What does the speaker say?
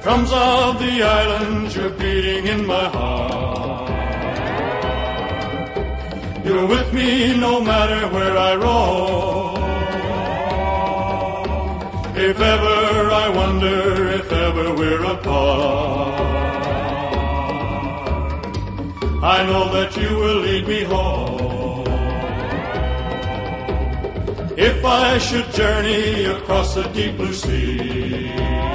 Drums of the island, you're beating in my heart. You're with me no matter where I roam. If ever I wonder, if ever we're apart, I know that you will lead me home. If I should journey across the deep blue sea,